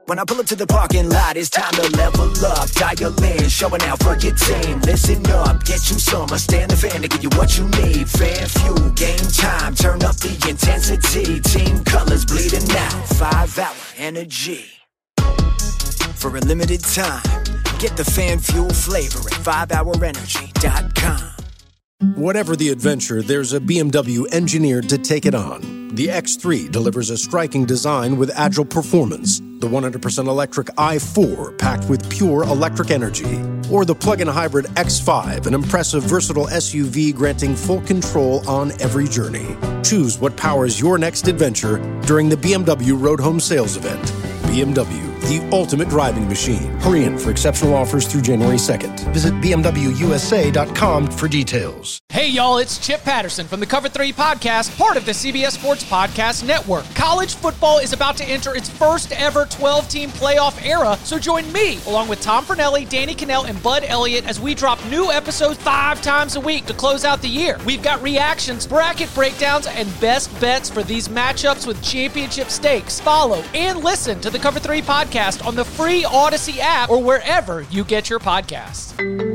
When I pull up to the parking lot, it's time to level up. Dial in, showing out for your team. Listen up, get you some. Stand the fan to give you what you need. Fan fuel, game time, turn up the intensity. Team colors bleeding out, 5-hour energy. For a limited time, get the fan fuel flavor at 5hourenergy.com. Whatever the adventure, there's a BMW engineered to take it on. The X3 delivers a striking design with agile performance. The 100% electric i4 packed with pure electric energy. Or the plug-in hybrid X5, an impressive, versatile SUV granting full control on every journey. Choose what powers your next adventure during the BMW Road Home Sales Event. BMW, the ultimate driving machine. Hurry in for exceptional offers through January 2nd. Visit BMWUSA.com for details. Hey, y'all, it's Chip Patterson from the Cover 3 Podcast, part of the CBS Sports Podcast Network. College football is about to enter its first ever 12-team playoff era, so join me, along with Tom Fornelli, Danny Cannell, and Bud Elliott, as we drop new episodes 5 times a week to close out the year. We've got reactions, bracket breakdowns, and best bets for these matchups with championship stakes. Follow and listen to the Cover 3 Podcast on the free Odyssey app or wherever you get your podcasts.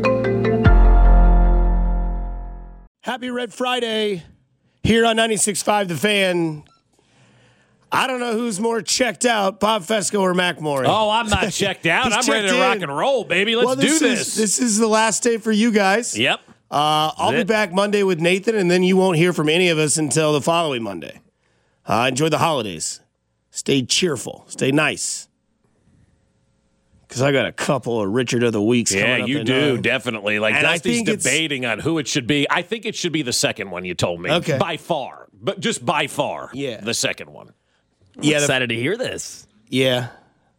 Happy Red Friday here on 96.5 The Fan. I don't know who's more checked out, Bob Fesco or Mac Morey. Oh, I'm not checked out. I'm ready to rock and roll, baby. Let's do this. This is the last day for you guys. Yep. I'll be back Monday with Nathan, and then you won't hear from any of us until the following Monday. Enjoy the holidays. Stay cheerful. Stay nice. Because I got a couple of Richard of the Weeks coming up. Yeah, you do, definitely. Like, Dusty's debating on who it should be. I think it should be the second one you told me. Okay. By far. But just by far. Yeah. The second one. I'm excited to hear this. Yeah.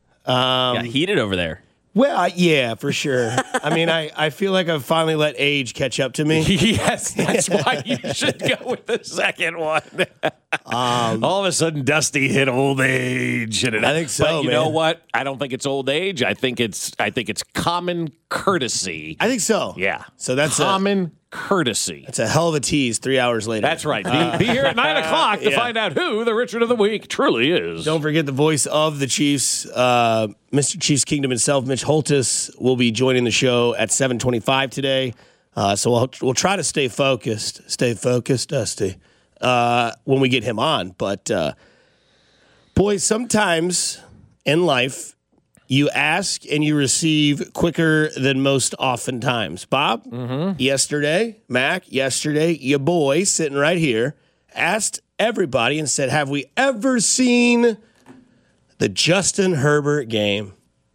Got heated over there. Well, yeah, for sure. I mean, I feel like I've finally let age catch up to me. Yes, that's why you should go with the second one. All of a sudden, Dusty hit old age. I think so, But you man. know what? I don't think it's old age. I think it's common courtesy. I think so. Yeah. So that's common courtesy. It's a hell of a tease 3 hours later. That's right. Be here at 9 o'clock to find out who the Richard of the Week truly is. Don't forget the voice of the Chiefs, Mr. Chiefs Kingdom himself, Mitch Holtis, will be joining the show at 7:25 today. So we'll try to stay focused. Stay focused, Dusty, when we get him on. But, boys, sometimes in life, you ask and you receive quicker than most oftentimes. Bob, yesterday, Mac, yesterday, your boy sitting right here, asked everybody and said, have we ever seen the Justin Herbert game?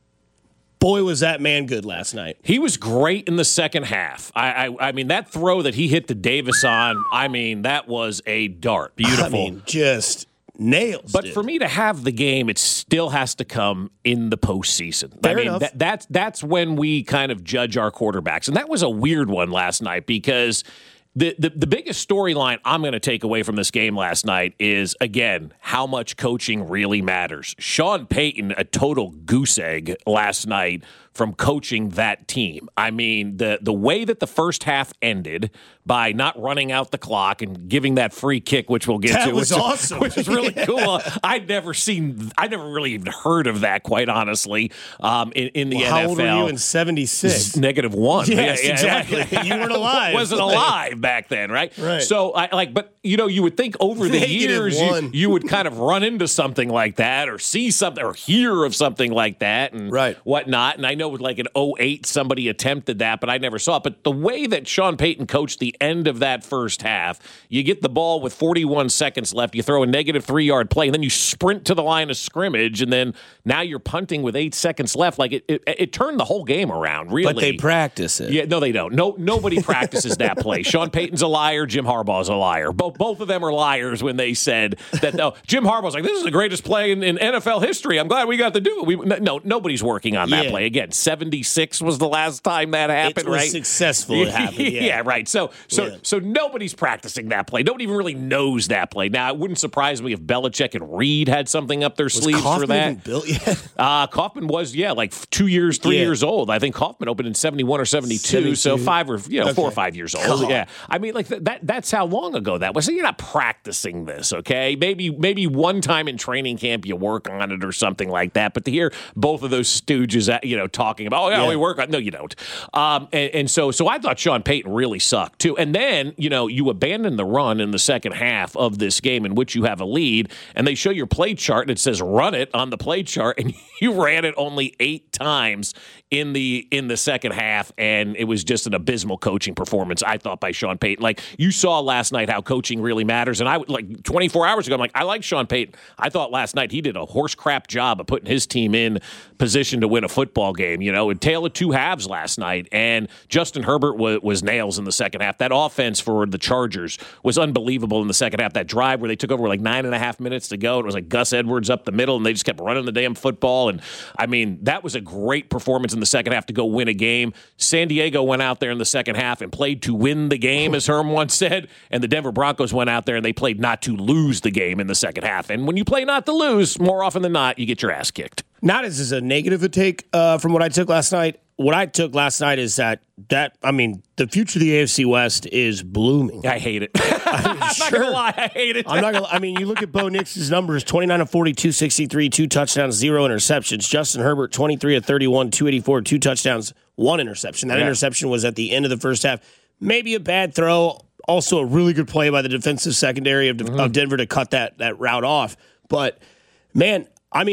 Boy, was that man good last night. He was great in the second half. I mean, that throw that he hit to Davis on, I mean, that was a dart. Beautiful. I mean, just nails. But dude. for me to have the game, it still has to come in the postseason. Fair enough. That's when we kind of judge our quarterbacks. And that was a weird one last night because the biggest storyline I'm going to take away from this game last night is, again, how much coaching really matters. Sean Payton, a total goose egg last night from coaching that team. I mean, the way that the first half ended by not running out the clock and giving that free kick, which we'll get to. That was awesome. Which is really cool. I'd never really even heard of that, quite honestly, in the NFL. How old were you in 76? -1. Yes, exactly. You weren't alive. Wasn't alive back then, right? Right. So, but you would think over the years you would kind of run into something like that or see something or hear of something like that and whatnot. And I know with like an 2008 somebody attempted that, but I never saw it. But the way that Sean Payton coached the end of that first half, you get the ball with 41 seconds left, you throw a -3-yard play, and then you sprint to the line of scrimmage, and then now you're punting with 8 seconds left. Like it turned the whole game around, really. But they practice it. Yeah, no, they don't. Nobody practices that play. Sean Payton's a liar. Jim Harbaugh's a liar. Both of them are liars when they said that. No, Jim Harbaugh's like, this is the greatest play in NFL history. I'm glad we got to do it. No, nobody's working on that play. Again, 1976 was the last time that happened, right? It was successful. It happened, yeah. Yeah, right. So nobody's practicing that play. Nobody even really knows that play. Now, it wouldn't surprise me if Belichick and Reed had something up their sleeves for that. Even built yet? Kaufman was, like 2 years, 3 years old. I think Kaufman opened in 71 or 72, so 4 or 5 years old. God. Yeah, I mean, like that's how long ago that was. So you're not practicing this, okay? Maybe one time in training camp you work on it or something like that. But to hear both of those stooges, talking about, we work on. No, you don't. And so I thought Sean Payton really sucked too. And then you abandon the run in the second half of this game in which you have a lead, and they show your play chart and it says run it on the play chart, and you ran it only 8 times in the second half, and it was just an abysmal coaching performance, I thought, by Sean Payton. Like, you saw last night how coaching really matters, and I 24 hours ago, I'm like, I like Sean Payton. I thought last night he did a horse crap job of putting his team in position to win a football game. A tale of two halves last night, and Justin Herbert was nails in the second half. That offense for the Chargers was unbelievable in the second half. That drive where they took over 9.5 minutes to go, it was like Gus Edwards up the middle, and they just kept running the damn football. And I mean, that was a great performance in the second half to go win a game. San Diego went out there in the second half and played to win the game, as Herm once said, and the Denver Broncos went out there and they played not to lose the game in the second half. And when you play not to lose, more often than not, you get your ass kicked. Not as a negative a take from what I took last night. What I took last night is that the future of the AFC West is blooming. I hate it. I'm not going to lie. I hate it. I'm not going to. You look at Bo Nix's numbers, 29 of 40, 263, 2 touchdowns, 0 interceptions. Justin Herbert, 23 of 31, 284, 2 touchdowns, 1 interception. That interception was at the end of the first half. Maybe a bad throw. Also a really good play by the defensive secondary of Denver to cut that route off. But, man,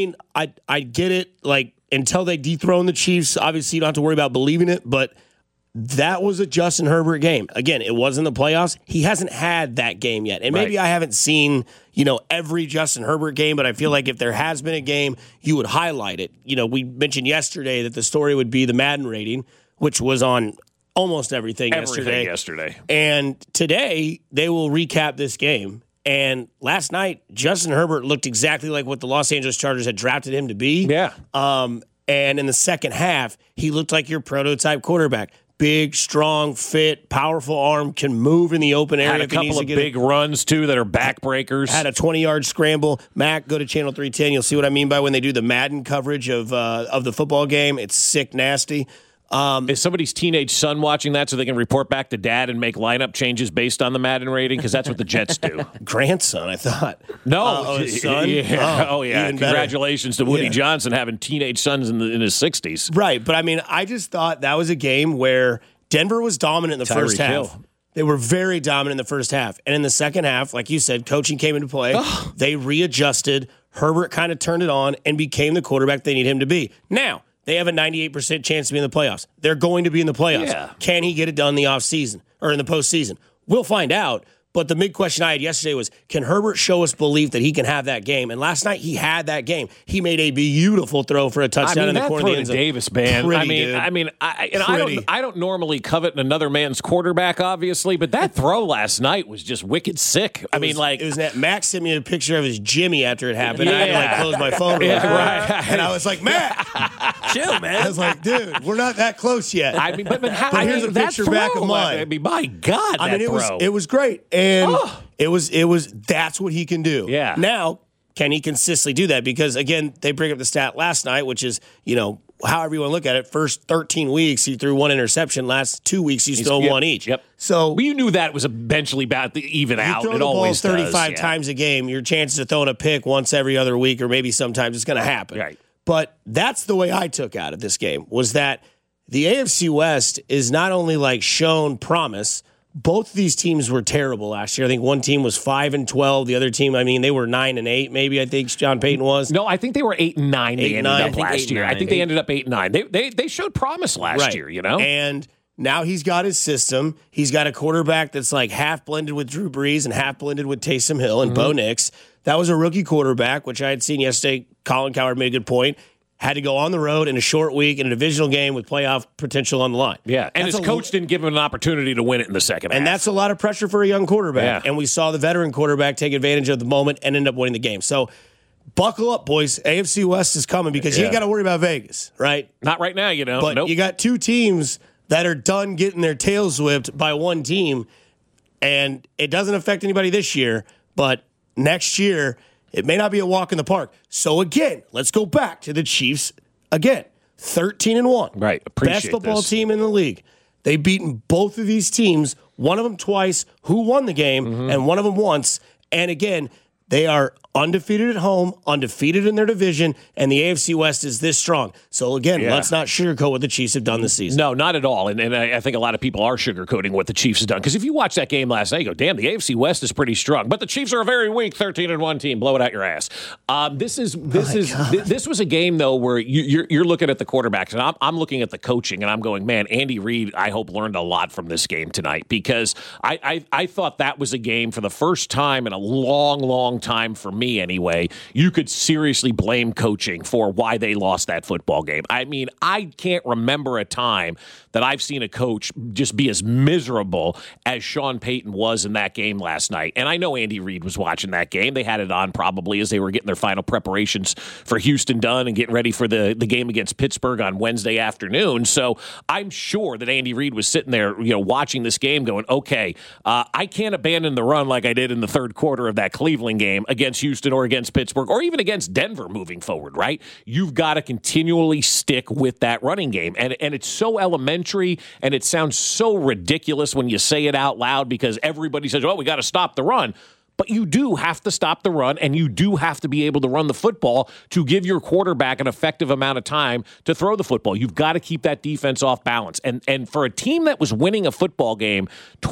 I get it. Until they dethrone the Chiefs, obviously you don't have to worry about believing it, but that was a Justin Herbert game. Again, it was in the playoffs. He hasn't had that game yet. And maybe I haven't seen, every Justin Herbert game, but I feel like if there has been a game, you would highlight it. We mentioned yesterday that the story would be the Madden rating, which was on almost everything yesterday. And today, they will recap this game. And last night, Justin Herbert looked exactly like what the Los Angeles Chargers had drafted him to be. Yeah. And in the second half, he looked like your prototype quarterback. Big, strong, fit, powerful arm, can move in the open area. Had a couple of big runs, too, that are backbreakers. Had a 20-yard scramble. Mac, go to Channel 310. You'll see what I mean by when they do the Madden coverage of the football game. It's sick, nasty. Is somebody's teenage son watching that so they can report back to dad and make lineup changes based on the Madden rating? Because that's what the Jets do. Grandson, I thought. No. His son? Yeah. Oh, yeah. Congratulations to Woody Johnson having teenage sons in his 60s. Right. But, I just thought that was a game where Denver was dominant in the first half. They were very dominant in the first half. And in the second half, like you said, coaching came into play. They readjusted. Herbert kind of turned it on and became the quarterback they need him to be. Now, they have a 98% chance to be in the playoffs. They're going to be in the playoffs. Yeah. Can he get it done in the offseason or in the postseason? We'll find out. But the big question I had yesterday was, can Herbert show us belief that he can have that game? And last night he had that game. He made a beautiful throw for a touchdown in the corner of the end zone. Davis, man. Pretty, I don't normally covet another man's quarterback, obviously, but that throw last night was just wicked sick. It was that Max sent me a picture of his Jimmy after it happened. I had to close my phone. Right. And I was like, Matt, chill, man. I was like, dude, we're not that close yet. But here's a picture back of mine. My God, it was great. And it was that's what he can do. Yeah. Now, can he consistently do that? Because, again, they bring up the stat last night, which is, however you want to look at it, first 13 weeks, he threw 1 interception. Last 2 weeks, he's thrown 1 each. Yep. So you knew that was eventually about to even out. It always does. 35 times a game, your chances of throwing a pick once every other week, or maybe sometimes it's going to happen. Right. But that's the way I took out of this game, was that the AFC West is not only shown promise. Both of these teams were terrible last year. I think one team was 5-12. The other team, they were 9-8. Maybe I think Sean Payton was. No, I think they were 8-9. They ended up last year. I think they ended up 8-9. They showed promise last year. And now he's got his system. He's got a quarterback that's half blended with Drew Brees and half blended with Taysom Hill and Bo Nix. That was a rookie quarterback, which I had seen yesterday. Colin Cowherd made a good point. Had to go on the road in a short week in a divisional game with playoff potential on the line. Yeah, and his coach didn't give him an opportunity to win it in the second half. And that's a lot of pressure for a young quarterback. Yeah. And we saw the veteran quarterback take advantage of the moment and end up winning the game. So buckle up, boys. AFC West is coming because you ain't got to worry about Vegas, right? Not right now, you know. But you got two teams that are done getting their tails whipped by one team, and it doesn't affect anybody this year, but next year it may not be a walk in the park. So again, let's go back to the Chiefs again. 13-1. Right. Appreciate Best football this. team in the league. They've beaten both of these teams, one of them twice, who won the game, and one of them once. And again, they are undefeated at home, undefeated in their division, and the AFC West is this strong. So again, let's not sugarcoat what the Chiefs have done this season. No, not at all. And I think a lot of people are sugarcoating what the Chiefs have done. Because if you watch that game last night, you go, damn, the AFC West is pretty strong. But the Chiefs are a very weak 13-1 team. Blow it out your ass. This was a game, though, where you're looking at the quarterbacks, and I'm looking at the coaching, and I'm going, man, Andy Reid, I hope, learned a lot from this game tonight. Because I thought that was a game for the first time in a long, long time for me anyway, you could seriously blame coaching for why they lost that football game. I mean, I can't remember a time that I've seen a coach just be as miserable as Sean Payton was in that game last night. And I know Andy Reid was watching that game. They had it on probably as they were getting their final preparations for Houston done and getting ready for the game against Pittsburgh on Wednesday afternoon. So I'm sure that Andy Reid was sitting there, watching this game going, okay, I can't abandon the run like I did in the third quarter of that Cleveland game against Houston or against Pittsburgh or even against Denver moving forward, right? You've got to continually stick with that running game. And it's so elementary and it sounds so ridiculous when you say it out loud because everybody says, well, we got to stop the run. But you do have to stop the run, and you do have to be able to run the football to give your quarterback an effective amount of time to throw the football. You've got to keep that defense off balance. And for a team that was winning a football game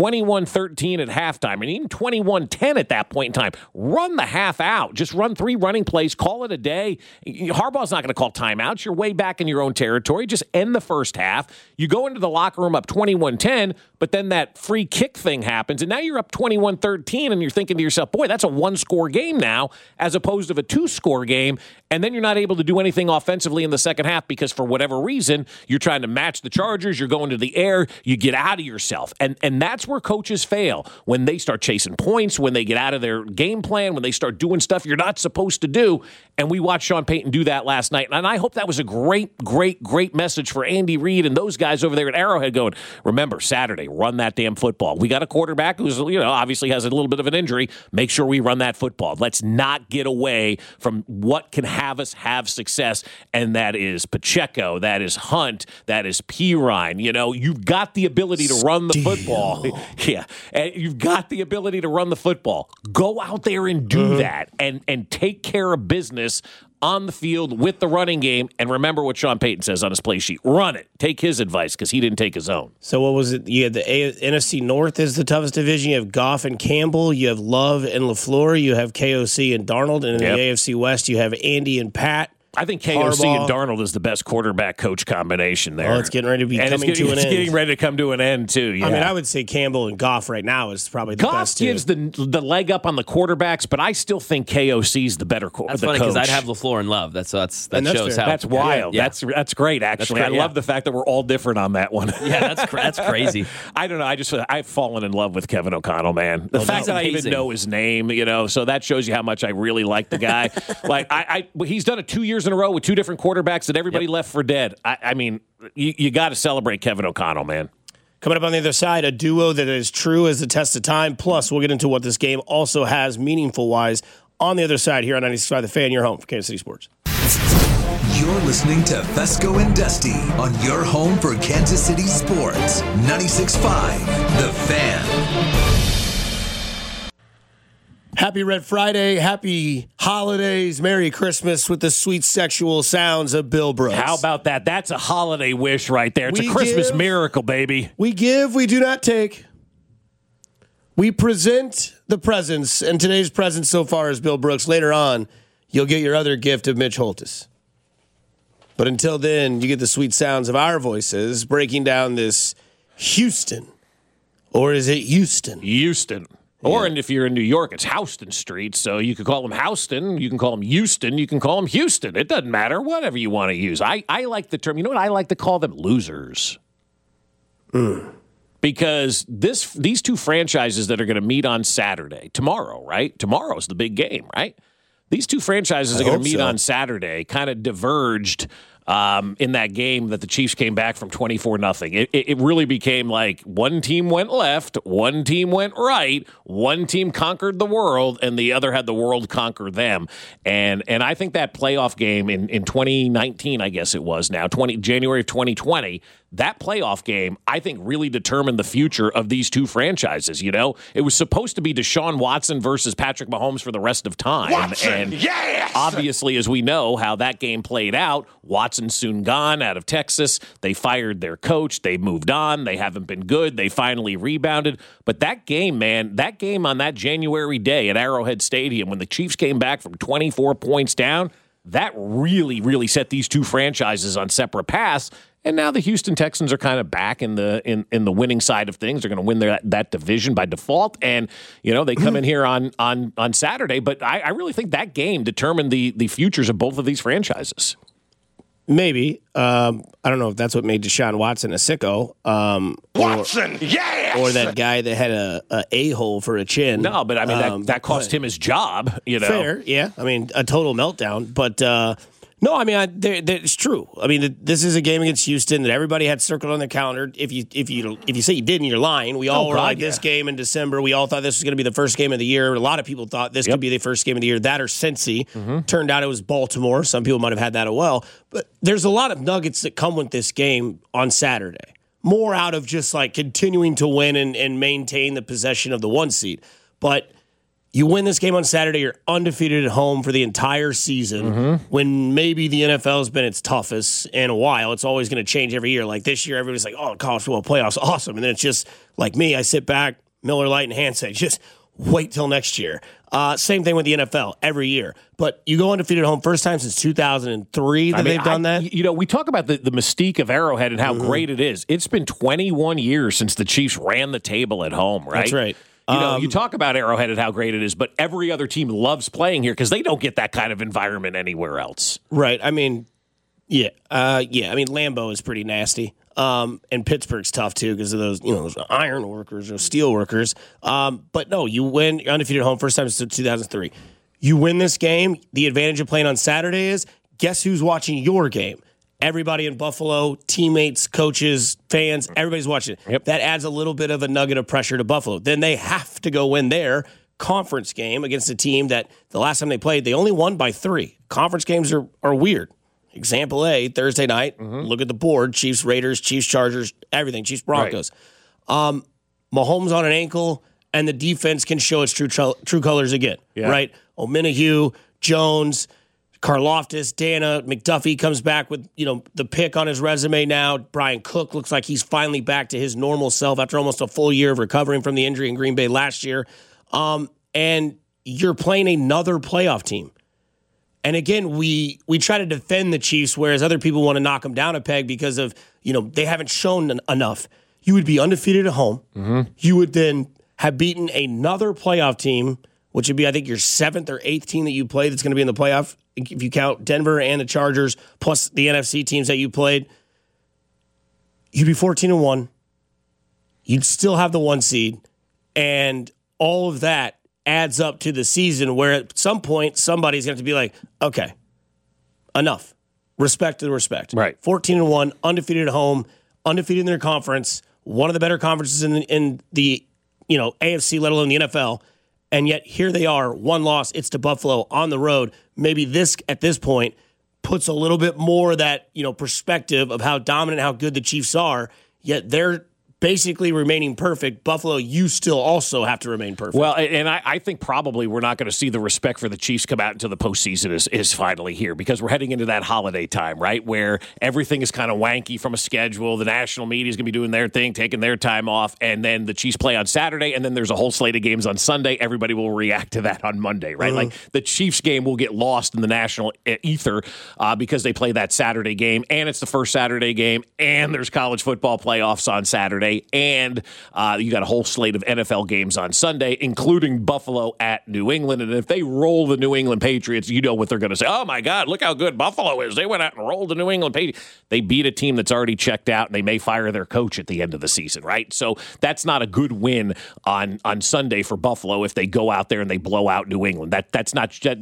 21-13 at halftime, and even 21-10 at that point in time, run the half out. Just run 3 running plays, call it a day. Harbaugh's not going to call timeouts. You're way back in your own territory. Just end the first half. You go into the locker room up 21-10, but then that free kick thing happens, and now you're up 21-13, and you're thinking to yourself, boy, that's a 1-score game now as opposed to a 2-score game, and then you're not able to do anything offensively in the second half because for whatever reason, you're trying to match the Chargers, you're going to the air, you get out of yourself. And that's where coaches fail, when they start chasing points, when they get out of their game plan, when they start doing stuff you're not supposed to do, and we watched Sean Payton do that last night. And I hope that was a great, great, great message for Andy Reid and those guys over there at Arrowhead going, remember, Saturday, run that damn football. We got a quarterback who's, obviously has a little bit of an injury. Make sure we run that football. Let's not get away from what can have us have success, and that is Pacheco, that is Hunt, that is Pirine. You've got the ability to run the football. Yeah, and you've got the ability to run the football. Go out there and do that, and take care of business on the field with the running game. And remember what Sean Payton says on his play sheet. Run it. Take his advice because he didn't take his own. So what was it? You had the NFC North is the toughest division. You have Goff and Campbell. You have Love and LaFleur. You have KOC and Darnold. And in the AFC West, you have Andy and Pat. I think KOC and Darnold is the best quarterback-coach combination there. Oh, it's getting ready to be coming to an end. It's getting ready to come to an end, too. Yeah. I mean, I would say Campbell and Goff right now is probably the best, too. Goff gives the leg up on the quarterbacks, but I still think KOC is the better coach. That's funny because I'd have LaFleur and Love. That shows fair. how. That's wild. Yeah. That's great, actually. I love the fact that we're all different on that one. Yeah, that's crazy. I don't know. I've fallen in love with Kevin O'Connell, man. The fact that I even know his name, so that shows you how much I really like the guy. He's done it 2 years in a row with 2 different quarterbacks that everybody left for dead. I mean, you got to celebrate Kevin O'Connell, man. Coming up on the other side, a duo that is true as the test of time. Plus, we'll get into what this game also has meaningful-wise on the other side here on 96.5 The Fan, your home for Kansas City Sports. You're listening to Fesco and Dusty on your home for Kansas City Sports. 96.5 The Fan. Happy Red Friday, happy holidays, Merry Christmas with the sweet sexual sounds of Bill Brooks. How about that? That's a holiday wish right there. It's a Christmas miracle, baby. We give, we do not take. We present the presents, and today's present so far is Bill Brooks. Later on, you'll get your other gift of Mitch Holthus. But until then, you get the sweet sounds of our voices breaking down this Houston. Or is it Houston? Houston. Or if you're in New York, it's Houston Street. So you could call them Houston. You can call them Houston. You can call them Houston. It doesn't matter. Whatever you want to use. I like the term. You know what I like to call them? Losers. Because these 2 franchises that are going to meet on Saturday, tomorrow, right? Tomorrow's the big game, right? These two franchises are going to meet on Saturday, kind of diverged in that game that the Chiefs came back from 24-0. It really became like one team went left, one team went right, one team conquered the world, and the other had the world conquer them. And I think that playoff game in 2019, I guess it was now, January of 2020, that playoff game, I think, really determined the future of these two franchises. You know, it was supposed to be Deshaun Watson versus Patrick Mahomes for the rest of time. And obviously, as we know how that game played out, Watson's soon gone out of Texas. They fired their coach. They moved on. They haven't been good. They finally rebounded. But that game, man, that game on that January day at Arrowhead Stadium when the Chiefs came back from 24 points down, that really, really set these two franchises on separate paths. And now the Houston Texans are kind of back in the winning side of things. They're going to win that division by default, and they come in here on Saturday. But I really think that game determined the futures of both of these franchises. Maybe I don't know if that's what made Deshaun Watson a sicko. Or that guy that had a hole for a chin. No, but I mean that cost him his job. Fair, yeah. I mean a total meltdown, but. No, I mean it's true. I mean this is a game against Houston that everybody had circled on their calendar. If you say you didn't, you're lying. We all were like this game in December. We all thought this was going to be the first game of the year. A lot of people thought this could be the first game of the year. That or Cincy. Turned out it was Baltimore. Some people might have had that as well. But there's a lot of nuggets that come with this game on Saturday. More out of just like continuing to win and maintain the possession of the 1 seed. But you win this game on Saturday, you're undefeated at home for the entire season when maybe the NFL has been its toughest in a while. It's always going to change every year. Like this year, everybody's like, oh, college football playoffs, awesome. And then it's just like me, I sit back, Miller Lite and handshake, just wait till next year. Same thing with the NFL every year. But you go undefeated at home, first time since 2003 that they've done that. We talk about the mystique of Arrowhead and how great it is. It's been 21 years since the Chiefs ran the table at home, right? That's right. You talk about Arrowhead and how great it is, but every other team loves playing here because they don't get that kind of environment anywhere else. Right. I mean, yeah. I mean, Lambeau is pretty nasty. And Pittsburgh's tough, too, because of those, those iron workers, those steel workers. But no, you win. You're undefeated at home first time since 2003. You win this game. The advantage of playing on Saturday is guess who's watching your game? Everybody in Buffalo, teammates, coaches, fans, everybody's watching it. Yep. That adds a little bit of a nugget of pressure to Buffalo. Then they have to go win their conference game against a team that the last time they played, they only won by 3. Conference games are weird. Example A, Thursday night, look at the board, Chiefs, Raiders, Chiefs, Chargers, everything, Chiefs, Broncos. Right. Mahomes on an ankle, and the defense can show its true colors again, right? Omenihu, Jones, Karlaftis, Dana, McDuffie comes back with, the pick on his resume now. Brian Cook looks like he's finally back to his normal self after almost a full year of recovering from the injury in Green Bay last year. And you're playing another playoff team. And again, we try to defend the Chiefs, whereas other people want to knock them down a peg because of, they haven't shown enough. You would be undefeated at home. You would then have beaten another playoff team, which would be, I think, your 7th or 8th team that you play that's going to be in the playoff, if you count Denver and the Chargers, plus the NFC teams that you played. You'd be 14-1. You'd still have the 1 seed. And all of that adds up to the season where at some point somebody's going to be like, okay, enough. Respect to the respect. Right. 14-1, undefeated at home, undefeated in their conference, one of the better conferences in the AFC, let alone the NFL. And yet here they are, 1 loss. It's to Buffalo on the road. Maybe this at this point puts a little bit more of that perspective of how dominant, how good the Chiefs are. Yet they're basically remaining perfect. Buffalo, you still also have to remain perfect. Well, and I think probably we're not going to see the respect for the Chiefs come out until the postseason is finally here because we're heading into that holiday time, right, where everything is kind of wanky from a schedule. The national media is going to be doing their thing, taking their time off, and then the Chiefs play on Saturday, and then there's a whole slate of games on Sunday. Everybody will react to that on Monday, right? Like the Chiefs game will get lost in the national ether because they play that Saturday game, and it's the first Saturday game, and there's college football playoffs on Saturday. Saturday, and you got a whole slate of NFL games on Sunday, including Buffalo at New England. And if they roll the New England Patriots, you know what they're going to say. Oh, my God, look how good Buffalo is. They went out and rolled the New England Patriots. They beat a team that's already checked out, and they may fire their coach at the end of the season, right? So that's not a good win on Sunday for Buffalo if they go out there and they blow out New England. That's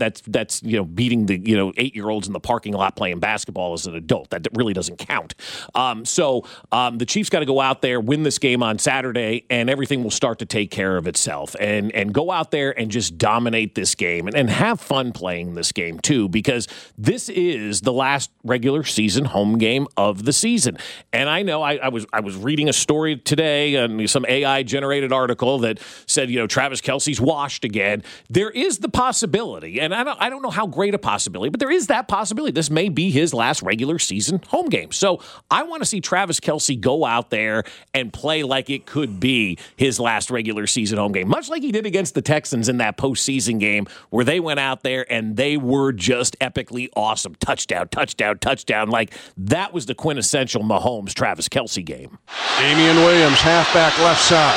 beating the 8-year-olds in the parking lot playing basketball as an adult. That really doesn't count. So the Chiefs got to go out there, win this game on Saturday, and everything will start to take care of itself. And go out there and just dominate this game and have fun playing this game too, because this is the last regular season home game of the season. And I know I was reading a story today on some AI generated article that said, Travis Kelce's washed again. There is the possibility, and I don't know how great a possibility, but there is that possibility. This may be his last regular season home game. So I want to see Travis Kelce go out there and play like it could be his last regular season home game, much like he did against the Texans in that postseason game where they went out there and they were just epically awesome. Touchdown, touchdown, touchdown. Like, that was the quintessential Mahomes-Travis Kelce game. Damian Williams, halfback left side.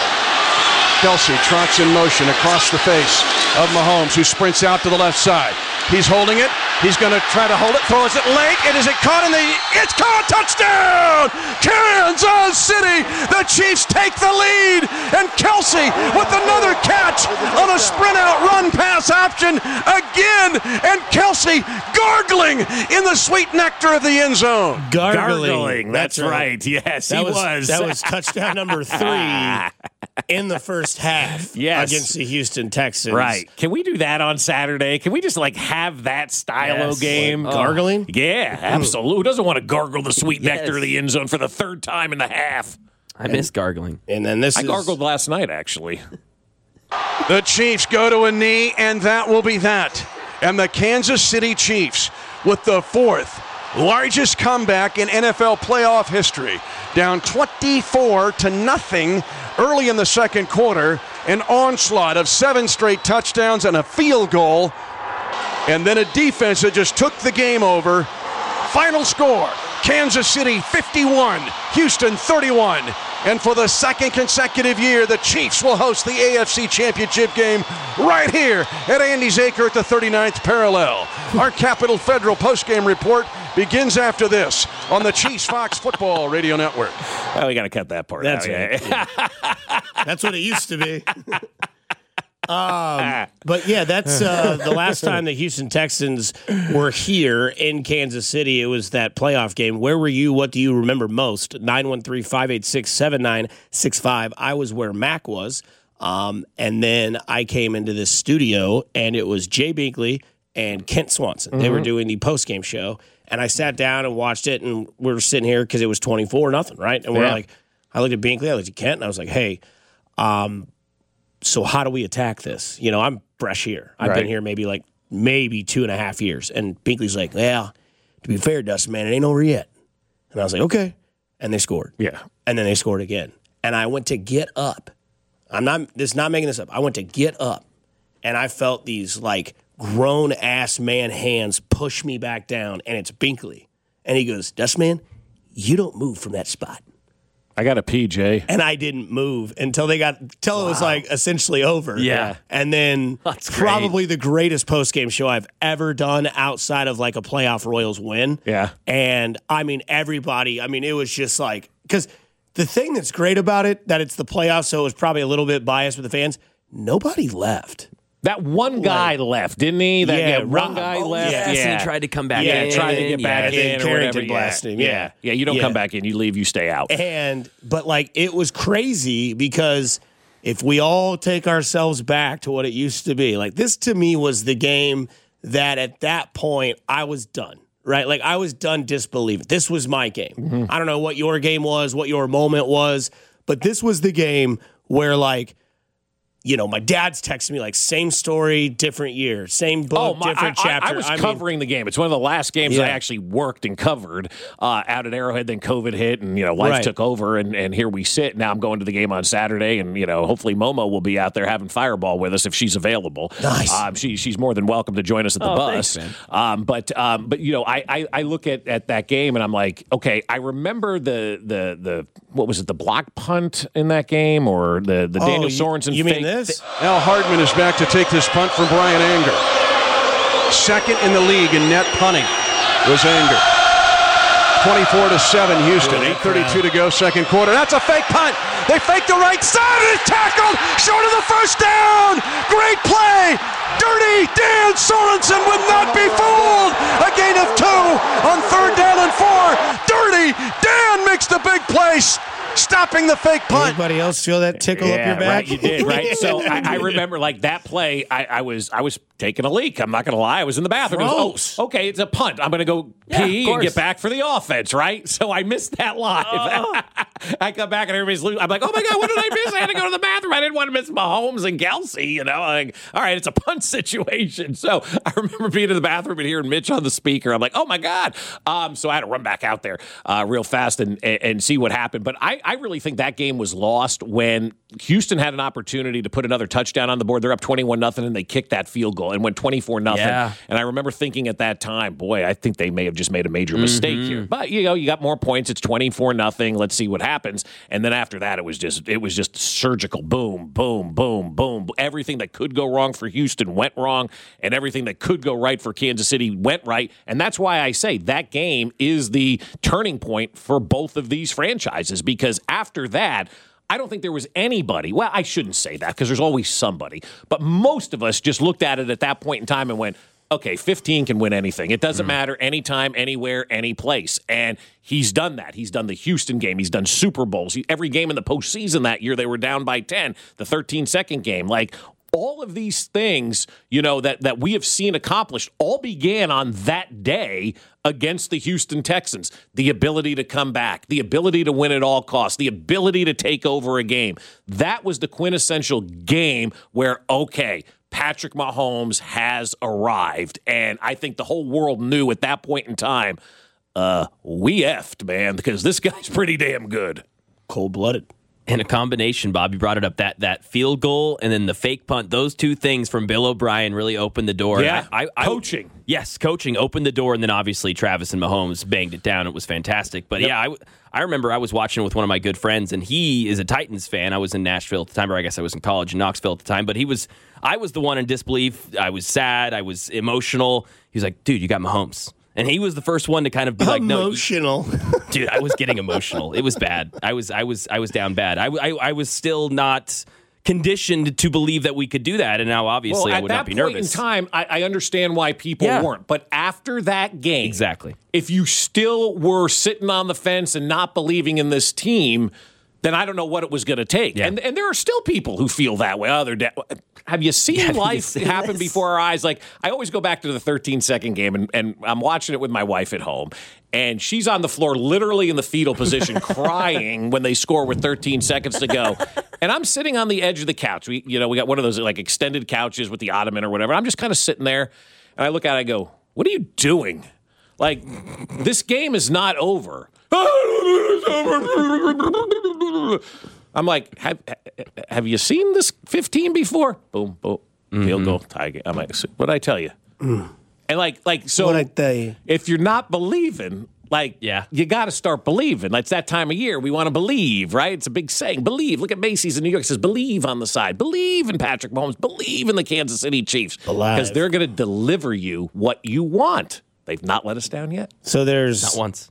Kelce trots in motion across the face of Mahomes, who sprints out to the left side. He's holding it. He's going to try to hold it. Throws it late. And is it caught it's caught! Touchdown! Kansas City! The Chiefs take the lead. And Kelce with another catch on a sprint out run pass option again. And Kelce gargling in the sweet nectar of the end zone. Gargling. That's right. Yes, he was. That was touchdown number 3 in the first half against the Houston Texans. Right. Can we do that on Saturday? Can we just have that style of game? Gargling? Yeah, absolutely. Who doesn't want to gargle the sweet nectar of the end zone for the third time in the half? I miss gargling. And then I gargled last night, actually. The Chiefs go to a knee, and that will be that. And the Kansas City Chiefs, with the 4th largest comeback in NFL playoff history, down 24-0 early in the second quarter, an onslaught of 7 straight touchdowns and a field goal, and then a defense that just took the game over. Final score, Kansas City 51, Houston 31. And for the second consecutive year, the Chiefs will host the AFC Championship game right here at Andy's Acre at the 39th parallel. Our Capital Federal postgame report begins after this on the Chiefs Fox Football Radio Network. Well, we got to cut that part out. Yeah. That's what it used to be. But yeah, that's the last time the Houston Texans were here in Kansas City. It was that playoff game. Where were you? What do you remember most? 913-586-7965. I was where Mac was. And then I came into this studio, and it was Jay Binkley and Kent Swanson. They were doing the postgame show. And I sat down and watched it, and we were sitting here because it was 24-0, right? And we're like, I looked at Binkley, I looked at Kent, and I was like, hey, so how do we attack this? I'm fresh here. I've been here maybe 2.5 years. And Binkley's like, well, to be fair, Dustin, man, it ain't over yet. And I was like, okay. And they scored. Yeah. And then they scored again. And I went to get up. I'm not making this up. I went to get up, and I felt these grown-ass man hands push me back down, and it's Binkley. And he goes, Dustin, man, you don't move from that spot. I got a PJ. And I didn't move until it was essentially over. Yeah. And then probably the greatest post-game show I've ever done outside of a playoff Royals win. Yeah. And everybody, it was just because the thing that's great about it, that it's the playoffs, so it was probably a little bit biased with the fans, nobody left. That one guy left, didn't he? One guy left. Yes, and he tried to come back in. Tried to get back in or whatever. Blasted him. Yeah, you don't come back in. You leave, you stay out. But it was crazy because if we all take ourselves back to what it used to be, this to me was the game that at that point I was done, right? I was done disbelieving. This was my game. Mm-hmm. I don't know what your game was, what your moment was, but this was the game where my dad's texting me like same story, different year, same book, different chapter. I was covering the game. It's one of the last games I actually worked and covered out at Arrowhead. Then COVID hit, and life took over, and here we sit. Now I'm going to the game on Saturday, and hopefully Momo will be out there having Fireball with us if she's available. Nice. She's more than welcome to join us at the bus. Thanks, man. But I look at that game, and I'm like, okay, I remember the what was it, the block punt in that game, or the Daniel Sorensen you fake. Mean this? Al Hardman is back to take this punt from Brian Anger. Second in the league in net punting was Anger. 24-7 Houston. 8:32 to go, second quarter. That's a fake punt. They fake the right side, and it's tackled short of the first down. Great play. Dirty Dan Sorensen would not be fooled. A gain of 2 on 3rd down and 4. Dirty Dan makes the big place, stopping the fake punt. Anybody else feel that tickle up your back? Right, you did, right? So I remember like that play. I was taking a leak. I'm not going to lie. I was in the bathroom. Gross. Okay, it's a punt. I'm going to go pee and get back for the offense, right? So I missed that live. I come back and everybody's losing. I'm like, oh my God, what did I miss? I had to go to the bathroom. I didn't want to miss Mahomes and Kelsey, I'm like, all right, it's a punt situation. So I remember being in the bathroom and hearing Mitch on the speaker. I'm like, oh my God. So I had to run back out there real fast and see what happened. But I really think that game was lost when Houston had an opportunity to put another touchdown on the board. They're up 21-0, and they kicked that field goal and went 24-0. Yeah. And I remember thinking at that time, boy, I think they may have just made a major mistake here. But you got more points. It's 24-0. Let's see what happens. And then after that, it was just surgical. Boom, boom, boom, boom. Everything that could go wrong for Houston went wrong, and everything that could go right for Kansas City went right. And that's why I say that game is the turning point for both of these franchises, because after that, I don't think there was anybody. Well, I shouldn't say that because there's always somebody. But most of us just looked at it at that point in time and went, okay, 15 can win anything. It doesn't matter anytime, anywhere, any place. And he's done that. He's done the Houston game. He's done Super Bowls. Every game in the postseason that year, they were down by 10. The 13-second game. Like, all of these things, that we have seen accomplished all began on that day against the Houston Texans. The ability to come back, the ability to win at all costs, the ability to take over a game. That was the quintessential game where, okay, Patrick Mahomes has arrived. And I think the whole world knew at that point in time, we effed, man, because this guy's pretty damn good. Cold-blooded. And a combination, Bob, you brought it up, that field goal and then the fake punt. Those two things from Bill O'Brien really opened the door. Yeah, coaching. Yes, coaching opened the door, and then obviously Travis and Mahomes banged it down. It was fantastic. But I remember I was watching with one of my good friends, and he is a Titans fan. I was in Nashville at the time, or I guess I was in college in Knoxville at the time. But I was the one in disbelief. I was sad. I was emotional. He was like, dude, you got Mahomes. And he was the first one to kind of be like, no, emotional. Dude, I was getting emotional. It was bad. I was down bad. I was still not conditioned to believe that we could do that, and now obviously I would not be nervous. At that point in time, I understand why people weren't. But after that game, exactly, if you still were sitting on the fence and not believing in this team, then I don't know what it was going to take. Yeah. And there are still people who feel that way. Have you seen life happen before our eyes? Like, I always go back to the 13-second game, and I'm watching it with my wife at home, and she's on the floor literally in the fetal position crying when they score with 13 seconds to go. And I'm sitting on the edge of the couch. We got one of those like extended couches with the ottoman or whatever. I'm just kind of sitting there, and I look at it, I go, what are you doing? Like, this game is not over. I'm like, have you seen this 15 before? Boom, boom, field goal, tie game. I'm like, what did I tell you? And so what did I tell you? If you're not believing, you got to start believing. It's that time of year. We want to believe, right? It's a big saying. Believe. Look at Macy's in New York. It says believe on the side. Believe in Patrick Mahomes. Believe in the Kansas City Chiefs. Because they're going to deliver you what you want. They've not let us down yet. So there's... Not once.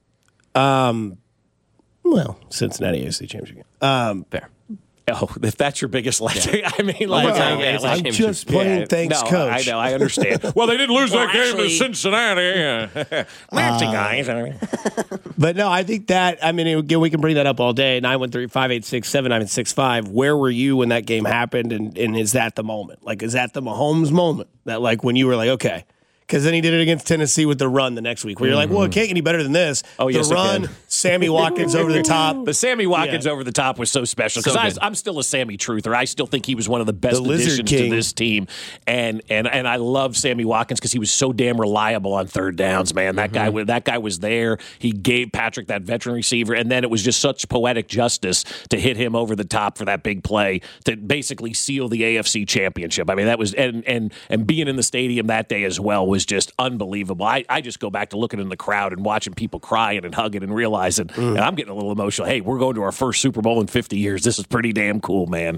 Well, Cincinnati AFC Championship game. Fair. Oh, if that's your biggest lesson, I mean, I'm just playing. Thanks, Coach. I know. I understand. Well, they didn't lose that game to Cincinnati. Nasty guys. But no, I think that. I mean, we can bring that up all day. 913-586-7965. Where were you when that game happened? And is that the moment? Like, is that the Mahomes moment? That when you were like, okay. Because then he did it against Tennessee with the run the next week, where you're like, well, it can't get any better than this. Oh, the yes, it run, can. Sammy Watkins over the top. The Sammy Watkins over the top was so special because I'm still a Sammy truther. I still think he was one of the best additions to this team, and I love Sammy Watkins because he was so damn reliable on third downs. Man, that guy was there. He gave Patrick that veteran receiver, and then it was just such poetic justice to hit him over the top for that big play to basically seal the AFC Championship. I mean, that was and being in the stadium that day as well was just unbelievable. I just go back to looking in the crowd and watching people crying and hugging and realizing, and I'm getting a little emotional. Hey, we're going to our first Super Bowl in 50 years. This is pretty damn cool, man.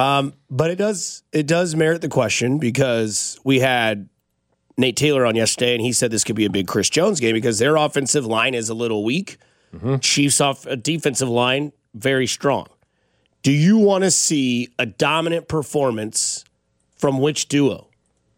But it does merit the question because we had Nate Taylor on yesterday, and he said this could be a big Chris Jones game because their offensive line is a little weak. Chiefs defensive line, very strong. Do you want to see a dominant performance from which duo?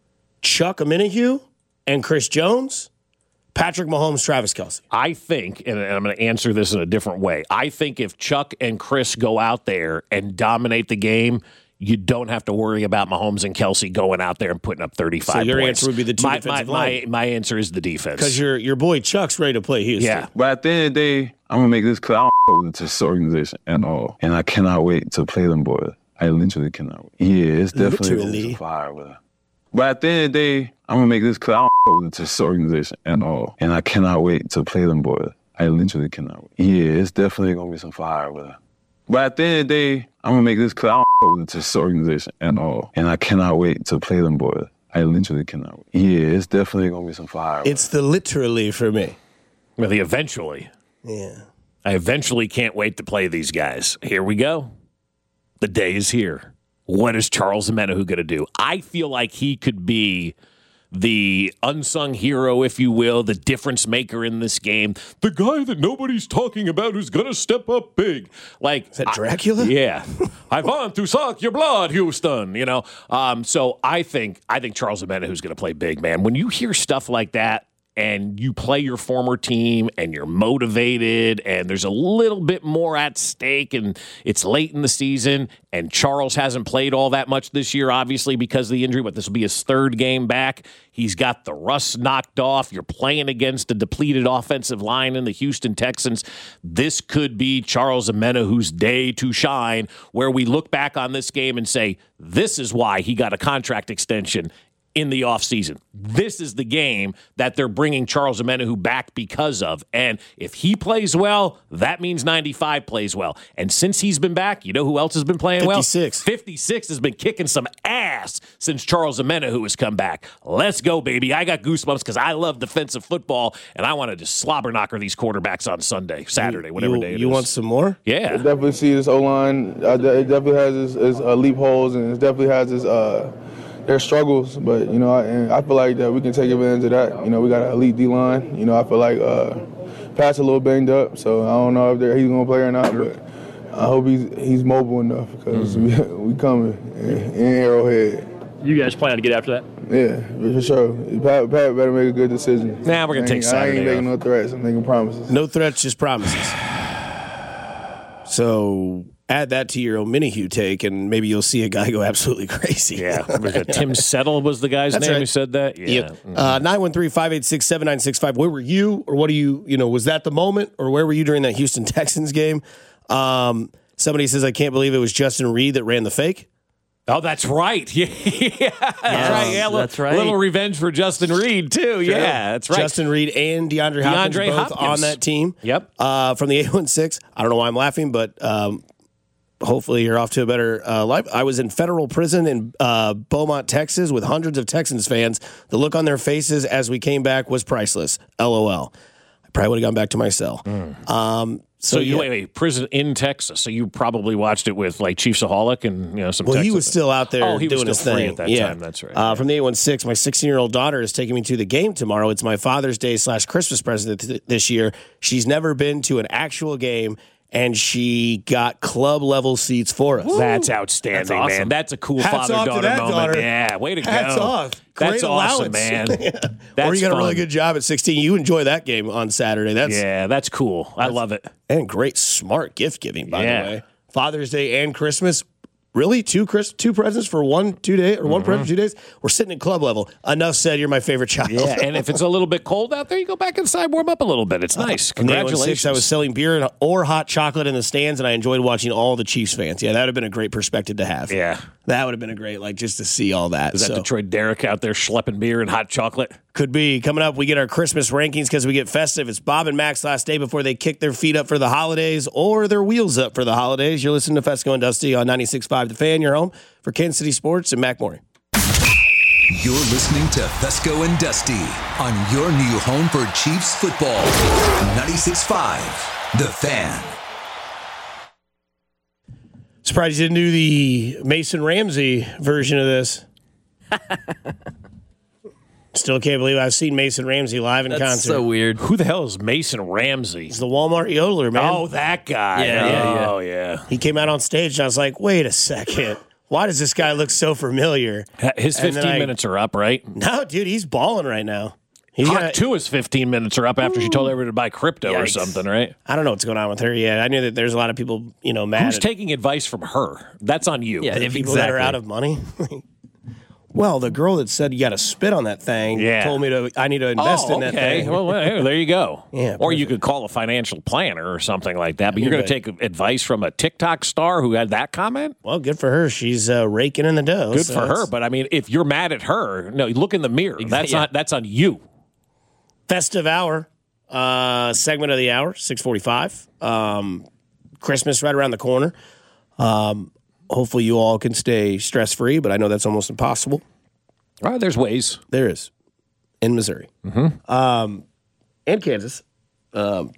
Chuck Omenihu and Chris Jones? Patrick Mahomes, Travis Kelce? I think, and I'm going to answer this in a different way, I think if Chuck and Chris go out there and dominate the game, you don't have to worry about Mahomes and Kelce going out there and putting up 35 So your points. answer would be the defensive line? My answer is the defense. Because your boy Chuck's ready to play Houston. Yeah. But at the end of the day, I'm going to make this clear. I don't with this organization at all. And I cannot wait to play them boys. I literally cannot wait. Yeah, it's definitely fire with it. But at the end of the day, I'm going to make this clear. I don't with this organization at all. And I cannot wait to play them boys. I literally cannot wait. Yeah, it's definitely going to be some fire with it. But at the end of the day, I'm going to make this clear. I don't with this organization at all. And I cannot wait to play them boys. I literally cannot wait. Yeah, it's definitely going to be some fire. It's the literally for me. Well, the eventually. Yeah. I eventually can't wait to play these guys. Here we go. The day is here. What is Charles Omenihu going to do? I feel like he could be the unsung hero, if you will, the difference maker in this game, the guy that nobody's talking about who's going to step up big. Like, is that Dracula? Yeah. I want to suck your blood, Houston. You know. So I think Charles Omenihu's going to play big, man. When you hear stuff like that, and you play your former team and you're motivated and there's a little bit more at stake and it's late in the season and Charles hasn't played all that much this year, obviously, because of the injury, but this will be his third game back. He's got the rust knocked off. You're playing against a depleted offensive line in the Houston Texans. This could be Charles Omenihu's day to shine, where we look back on this game and say, this is why he got a contract extension in the offseason. This is the game that they're bringing Charles Omenihu back because of. And if he plays well, that means 95 plays well. And since he's been back, you know who else has been playing 56. well? 56 has been kicking some ass since Charles Omenihu has come back. Let's go, baby. I got goosebumps because I love defensive football, and I want to just slobber knocker these quarterbacks on Sunday, Saturday, whatever day it is. You want some more? Yeah. I definitely see this O-line. It definitely has its leapholes, and it definitely has its their struggles, but I feel like that we can take advantage of that. We got an elite D-line. I feel like Pat's a little banged up, so I don't know if he's gonna play or not, but I hope he's mobile enough because we coming in Arrowhead. You guys plan to get after that? Yeah, for sure. Pat better make a good decision. Nah, we're gonna take Saturday. I ain't making no threats. I'm making promises. No threats, just promises. So add that to your Omenihu take, and maybe you'll see a guy go absolutely crazy. Yeah. Tim Settle was the guy's name who said that? Yeah. Yep. 913-586-7965. Where were you, or what do you, was that the moment, or where were you during that Houston Texans game? Somebody says, I can't believe it was Justin Reed that ran the fake. Oh, that's right. Yeah, that's right. Yeah, that's right. A little revenge for Justin Reed, too. Sure. Yeah, that's right. Justin Reed and DeAndre Hopkins both on that team. Yep. From the 816. I don't know why I'm laughing, but hopefully you're off to a better life. I was in federal prison in Beaumont, Texas, with hundreds of Texans fans. The look on their faces as we came back was priceless. LOL. I probably would have gone back to my cell. So you wait, prison in Texas. So you probably watched it with like Chiefsaholic and some. Well, Texas. he was still out there he doing was still his free thing at that time. That's right. From the 816, my 16-year-old daughter is taking me to the game tomorrow. It's my Father's Day / Christmas present this year. She's never been to an actual game, and she got club level seats for us. Woo. That's outstanding, that's awesome. Man. That's a cool Hats off to father-daughter that moment. daughter. Yeah, way to Hats go. off. That's Great awesome, allowance. man. Or you got a really good job at 16. You enjoy that game on Saturday. That's cool. I love it. And great, smart gift giving, by the way. Father's Day and Christmas, Really? Two presents for 2 days, or one present for 2 days? We're sitting at club level. Enough said, you're my favorite child. Yeah, and if it's a little bit cold out there, you go back inside, warm up a little bit. It's nice. Congratulations. I was selling beer or hot chocolate in the stands, and I enjoyed watching all the Chiefs fans. Yeah, that would have been a great perspective to have. Yeah. That would have been a great, just to see all that. Is that Detroit Derek out there schlepping beer and hot chocolate? Could be. Coming up, we get our Christmas rankings because we get festive. It's Bob and Mac's last day before they kick their feet up for the holidays or their wheels up for the holidays. You're listening to Fesco and Dusty on 96.5 The Fan, your home for Kansas City Sports and Mac Morning. You're listening to Fesco and Dusty on your new home for Chiefs football. 96.5 The Fan. Surprised you didn't do the Mason Ramsey version of this. Still can't believe I've seen Mason Ramsey live in concert. That's so weird. Who the hell is Mason Ramsey? He's the Walmart yodeler, man. Oh, that guy. Yeah. He came out on stage, and I was like, wait a second. Why does this guy look so familiar? His 15 minutes are up, right? No, dude, he's balling right now. Hawk 2's 15 minutes are up after she told everybody to buy crypto or something, right? I don't know what's going on with her yet. I knew that there's a lot of people, mad. Who's taking advice from her? That's on you. Yeah, people that are out of money. Well, the girl that said you got to spit on that thing told me I need to invest in that thing. Well, there you go. Yeah, or you could call a financial planner or something like that. But you're going to take advice from a TikTok star who had that comment? Well, good for her. She's raking in the dough. Good for her. But I mean, if you're mad at her, no, look in the mirror. That's on you. Festive hour, segment of the hour, 6:45. Christmas right around the corner. Hopefully you all can stay stress-free, but I know that's almost impossible. All right, there's ways. There is. In Missouri. And Kansas. But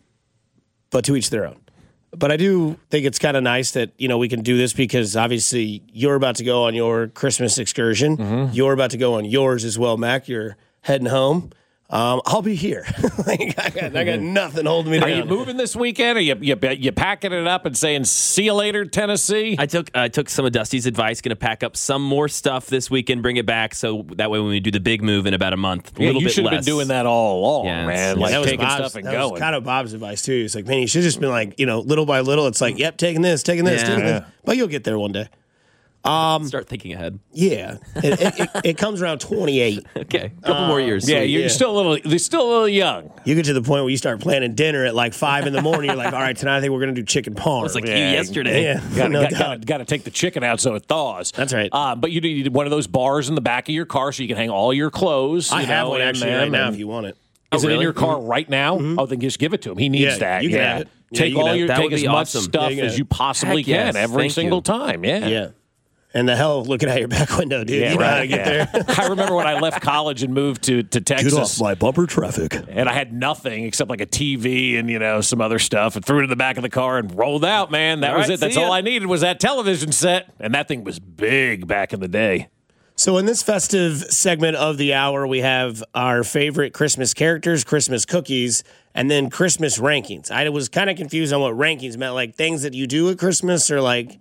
to each their own. But I do think it's kind of nice that, we can do this because obviously you're about to go on your Christmas excursion. You're about to go on yours as well, Mac. You're heading home. I'll be here. I got nothing holding me down. Are you moving this weekend? Are you packing it up and saying, see you later, Tennessee? I took some of Dusty's advice. Going to pack up some more stuff this weekend, bring it back, so that way when we do the big move in about a month, you should have been doing that all along, man. Taking Bob's, stuff and that going. Was kind of Bob's advice, too. It's like, man, you should have just been little by little. It's like, yep, taking this. But you'll get there one day. Start thinking ahead. Yeah, it comes around 28. Okay, a couple more years. Yeah, you're still a little young. You get to the point where you start planning dinner at 5 in the morning. You're like, all right, tonight I think we're going to do chicken parm. It's like you yesterday. Yeah, got to take the chicken out so it thaws. That's right. But you need one of those bars in the back of your car so you can hang all your clothes. I have one actually right now if you want it. Is it in your car right now? Oh, then just give it to him. He needs that. You can have it. Take as much stuff as you possibly can every single time. Yeah. And the hell of looking out your back window, dude. You know how to get there. I remember when I left college and moved to Texas. Get off my bumper traffic. And I had nothing except a TV and, some other stuff and threw it in the back of the car and rolled out, man. That was it. That's all I needed was that television set. And that thing was big back in the day. So in this festive segment of the hour, we have our favorite Christmas characters, Christmas cookies, and then Christmas rankings. I was kind of confused on what rankings meant, like things that you do at Christmas or like...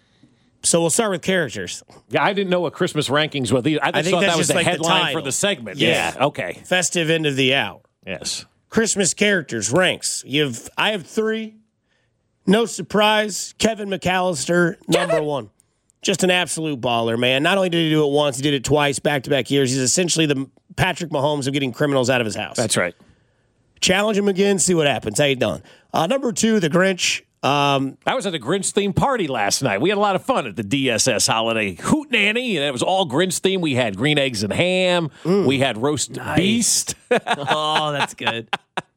So we'll start with characters. Yeah, I didn't know what Christmas rankings were. I thought that was the headline for the segment. Yeah, okay. Festive end of the hour. Yes. Christmas characters, ranks. I have 3. No surprise, Kevin McAllister, number 1. Just an absolute baller, man. Not only did he do it once, he did it twice, back-to-back years. He's essentially the Patrick Mahomes of getting criminals out of his house. That's right. Challenge him again, see what happens. How you done? Number 2, the Grinch. I was at a Grinch-themed party last night. We had a lot of fun at the DSS holiday hootenanny, and it was all Grinch-themed. We had green eggs and ham. We had roast beast. Oh, that's good.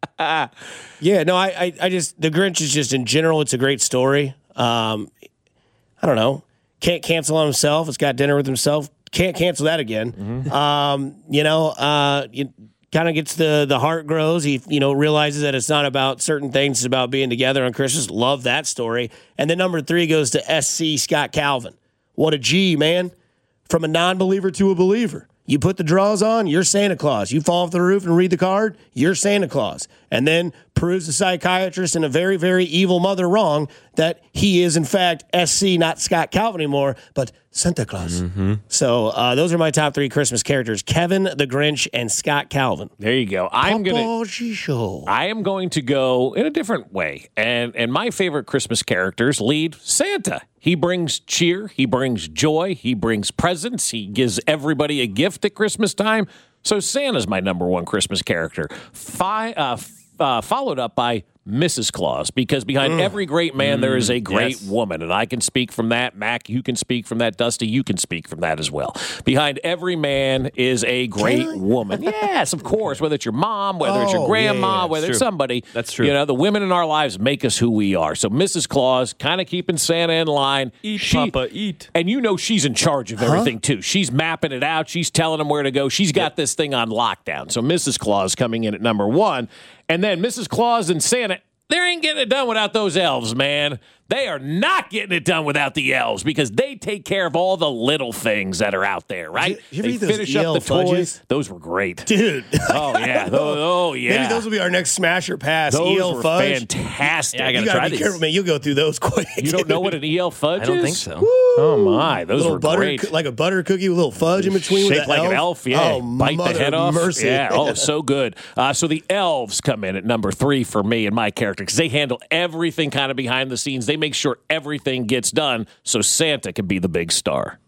Yeah, no, I just, the Grinch is just, in general, it's a great story. I don't know. Can't cancel on himself. It's got dinner with himself. Can't cancel that again. Kind of gets the heart grows. He, realizes that it's not about certain things. It's about being together on Christmas. Love that story. And then number 3 goes to SC Scott Calvin. What a G, man. From a non-believer to a believer. You put the draws on, you're Santa Claus. You fall off the roof and read the card, you're Santa Claus. And then proves the psychiatrist and a very, very evil mother wrong that he is, in fact, SC, not Scott Calvin anymore, but Santa Claus. So those are my top 3 Christmas characters, Kevin, the Grinch, and Scott Calvin. There you go. I am going to go in a different way. And my favorite Christmas characters lead Santa. He brings cheer. He brings joy. He brings presents. He gives everybody a gift at Christmas time. So Santa's my number one Christmas character. Followed up by Mrs. Claus, because behind every great man there is a great woman, and I can speak from that. Mac, you can speak from that. Dusty, you can speak from that as well. Behind every man is a great woman. Yes, of course, whether it's your mom, whether it's your grandma, whether it's somebody. That's true. You know, the women in our lives make us who we are. So Mrs. Claus, kind of keeping Santa in line. Eat, Papa, eat. And you know she's in charge of everything, too. She's mapping it out. She's telling them where to go. She's got this thing on lockdown. So Mrs. Claus coming in at number one. And then Mrs. Claus and Santa, they ain't getting it done without those elves, man. They are not getting it done without the elves, because they take care of all the little things that are out there, right? They finish up the toys. Those were great. Dude. Oh, yeah. Maybe those will be our next smasher pass. Those EL were fudge. fantastic. Yeah, I you gotta try be these. careful, man. You'll go through those quick. You don't know what an EL fudge is? I don't think so. Woo. Oh, my. Those were butter, great. like a butter cookie with a little fudge in between. Shaped like an elf, yeah. Oh, bite the head off. Mercy. Yeah, oh, so good. So the elves come in at number 3 for me and my character, because they handle everything kind of behind the scenes. They make sure everything gets done so Santa can be the big star.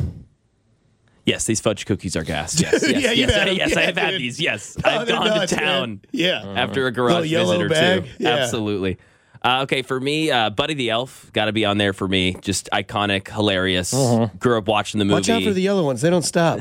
Yes, these fudge cookies are gas. Yes, I have had these. Yes, I've gone to town. Man. After a garage visit or bag. two. Yeah. Absolutely. Okay, for me, Buddy the Elf, got to be on there for me. Just iconic, hilarious. Grew up watching the movie. Watch out for the yellow ones. They don't stop.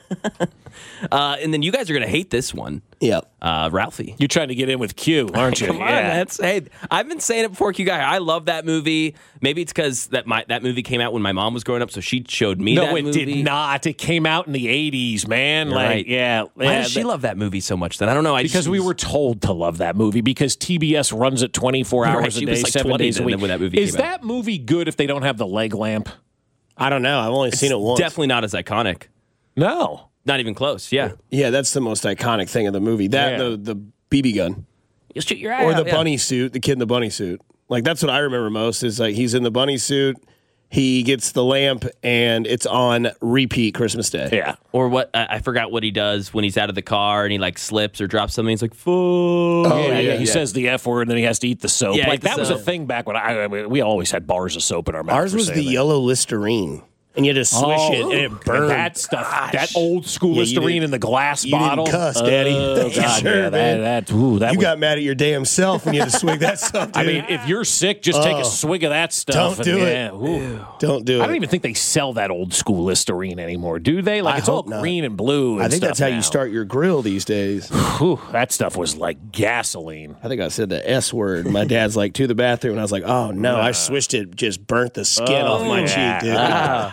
And then you guys are going to hate this one. Yep. Ralphie. You're trying to get in with Q, aren't you? Come on, hey, I've been saying it before, Q Guy. I love that movie. Maybe it's because that movie came out when my mom was growing up, so she showed me that movie. No, it did not. It came out in the 80s, man. You're right. Yeah. Why does she love that movie so much then? I don't know. Because we were told to love that movie, because TBS runs it 24 hours a day, 7 days a week. When that movie Is came that movie good if they don't have the leg lamp? I don't know. I've only seen it once. Definitely not as iconic. No. Not even close, yeah. Yeah, that's the most iconic thing of the movie. That, the BB gun. You'll shoot your eye Or out, the bunny suit, the kid in the bunny suit. Like, that's what I remember most, is like he's in the bunny suit, he gets the lamp, and it's on repeat Christmas Day. Yeah. Or what, I forgot what he does when he's out of the car and he like slips or drops something. He's like, fuck. He says the F word and then he has to eat the soap. Yeah, like, that was a thing back when we always had bars of soap in our mouth. Ours was the yellow Listerine. And you had to swish it, and it burned. That stuff, that old school Listerine in the glass bottle. You didn't cuss, Daddy. Oh, God, sure, that you got mad at your damn self when you had to swig that stuff, dude. I mean, if you're sick, just take a swig of that stuff. Don't do it. Don't do it. I don't even think they sell that old school Listerine anymore, do they? Like, it's all green and blue. I think that's how you start your grill these days. Whew, that stuff was like gasoline. I think I said the S word. My dad's like, to the bathroom, and I was like, oh, no, I swished it, just burnt the skin off my cheek, dude.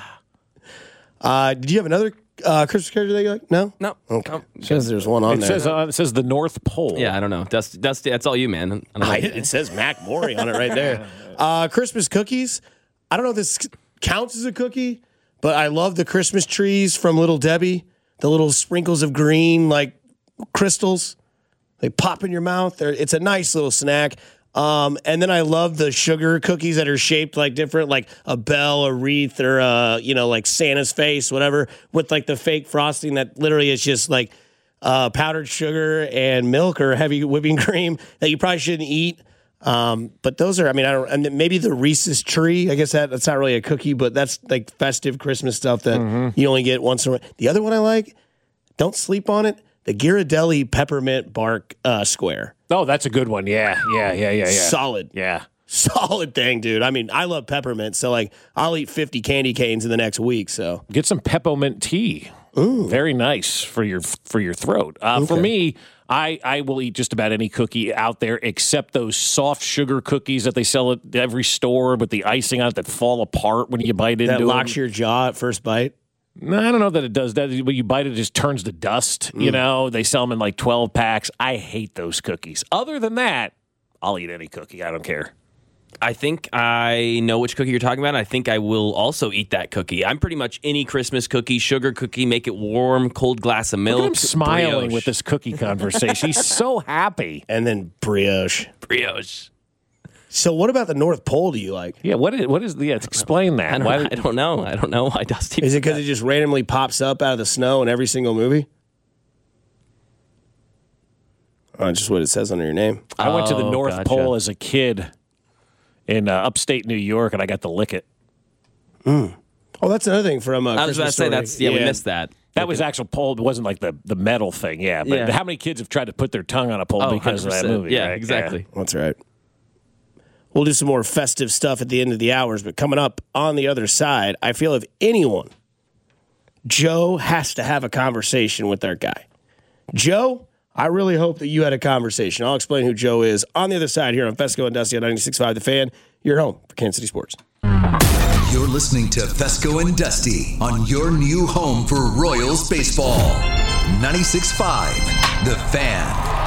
Did you have another Christmas character that you like? No? No. Okay. Says there's one on there. It says the North Pole. Yeah, I don't know. Dusty, that's all you, man. I don't know. It says Mac Maury on it right there. Christmas cookies. I don't know if this counts as a cookie, but I love the Christmas trees from Little Debbie. The little sprinkles of green, like crystals. They pop in your mouth. It's a nice little snack. And then I love the sugar cookies that are shaped like different, like a bell, a wreath, or like Santa's face, whatever, with like the fake frosting that literally is just like powdered sugar and milk or heavy whipping cream that you probably shouldn't eat. But those are, and maybe the Reese's tree. I guess that's not really a cookie, but that's like festive Christmas stuff that you only get once in a while. The other one I like, don't sleep on it, the Ghirardelli peppermint bark square. Oh, that's a good one. Yeah. Solid. Yeah. Solid thing, dude. I mean, I love peppermint, so like I'll eat 50 candy canes in the next week. So get some peppermint tea. Ooh. Very nice for your throat. Okay. For me, I will eat just about any cookie out there except those soft sugar cookies that they sell at every store with the icing on it that fall apart when you bite into them. That locks your jaw at first bite. No, I don't know that it does that. When you bite it, it just turns to dust. You know, they sell them in like 12 packs. I hate those cookies. Other than that, I'll eat any cookie. I don't care. I think I know which cookie you're talking about. I think I will also eat that cookie. I'm pretty much any Christmas cookie, sugar cookie, make it warm, cold glass of milk. Look at him smiling brioche. with this cookie conversation. He's so happy. And then brioche. So what about the North Pole do you like? Yeah, what is explain that. I don't know why Dusty. Is it because it just randomly pops up out of the snow in every single movie? Just what it says under your name. I went to the North Pole as a kid in upstate New York, and I got to lick it. Oh, that's another thing from I was about to say, we missed that. That was actual pole. It wasn't like the metal thing. Yeah, but how many kids have tried to put their tongue on a pole because 100%. Of that movie? Yeah, right? exactly. Yeah, that's right. We'll do some more festive stuff at the end of the hours, but coming up on the other side, I feel if anyone, Joe has to have a conversation with our guy. Joe, I really hope that you had a conversation. I'll explain who Joe is on the other side here on Fesco and Dusty on 96.5 The Fan. Your home for Kansas City Sports. You're listening to Fesco and Dusty on your new home for Royals baseball. 96.5 The Fan.